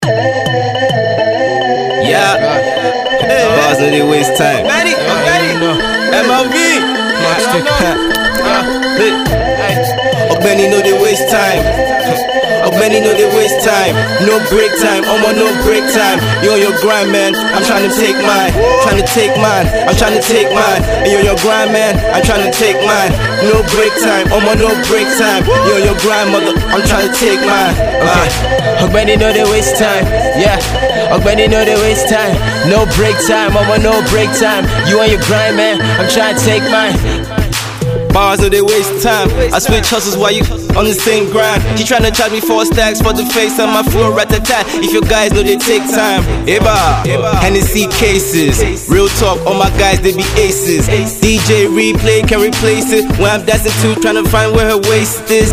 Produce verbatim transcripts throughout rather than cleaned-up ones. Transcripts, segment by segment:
Yeah, hey. Bars no they waste time. Ready? Ready? M L V. Ogbeni no they waste time. Ogbeni no they waste time. No break time, Omo no break time. You on your grind, man. I'm trying to take mine. Trying to take mine. I'm trying to take mine. And you on your grind, man. I'm trying to take mine. No break time, Omo no break time. You on your grind, mother. I'm trying to take mine. Okay. Ogbeni no they waste time. Yeah. Ogbeni no they waste time. No break time, Omo no break time. You on your grind, man. I'm trying to take mine. Bars no they waste time. I switch hustles while you on the same grind. She tryna charge me four stacks for the face on my floor rat-a-tat. If your guys know they take time. Eba, Hennessy cases. Real talk, all my guys they be aces. D J replay can replace it. When I'm dancing too, tryna find where her waist is.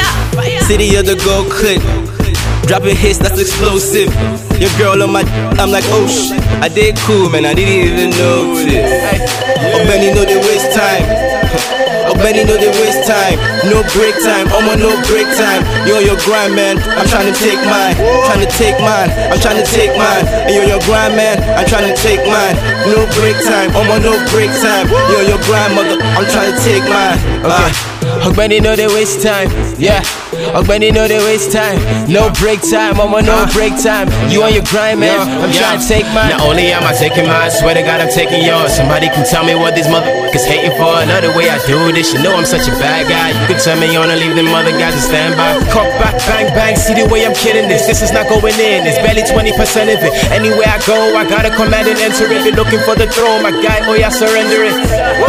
City of the gold clip. Dropping hits that's explosive. Your girl on my, I'm like, oh shit. I did cool, man, I didn't even notice. Ogbeni know they waste time. Ogbeni know they waste time. No break time, Omo no break time. You on your grind, man. I'm trying to take mine. Trying to take mine. I'm trying to take mine. And you on your grind, man. I'm trying to take mine. No break time, Omo no break time. You on your grind, mother. I'm trying to take mine. Okay. Ogbeni know they waste time. Yeah. Ogbeni know they waste time. No break time, Omo no break time. You on your grind, man. I'm trying to take mine. Not only am I taking mine, swear to God I'm taking yours. Somebody can tell me what these motherfuckers hating for. Another way I do this, you know I'm such a bad guy. You can turn me on and leave them other guys to stand by. Cock back, bang, bang, see the way I'm kidding this. This is not going in, it's barely twenty percent of it. Anywhere I go, I gotta command and enter it. Been looking for the throne, my guy, oh yeah, surrender it.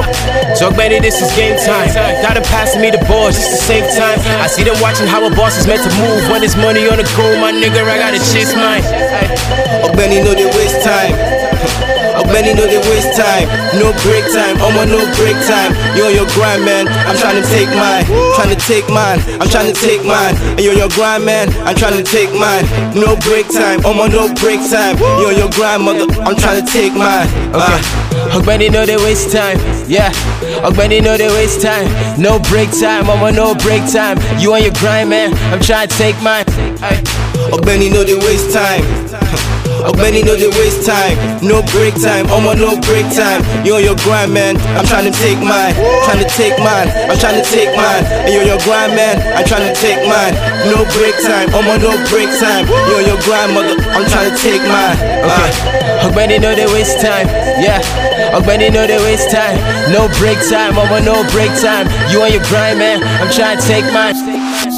So Ogbeni, this is game time. Gotta pass me the ball just to save time. I see them watching how a boss is meant to move. When there's money on the go, my nigga, I gotta chase mine. Ogbeni know they waste time. Ogbeni know they waste time. No break time, Omo no break time. You on your grind, man. I'm trying to take mine. Trying to take mine. I'm trying to take mine. And you on your grind, man. I'm trying to take mine. No break time, Omo no break time. You on your grind, mother. I'm trying to take mine. Okay. Ogbeni know they waste time. Yeah. Ogbeni know they waste time. No break time, Omo no break time. You on your grind, man. I'm trying to take mine. Ogbeni know they waste time. Ogbeni know they waste time. No break time, Omo no break time. You on your grind, man. I'm trying to take mine. Trying to take mine. I'm trying to take mine. And you on your grind, man. I'm trying to take mine. No break time, Omo no break time. You on your grind, mother. I'm trying to take mine. Okay. Ogbeni know they waste time. Yeah. Ogbeni know they waste time. No break time, Omo no break time. You on your grind, man. I'm trying to take mine.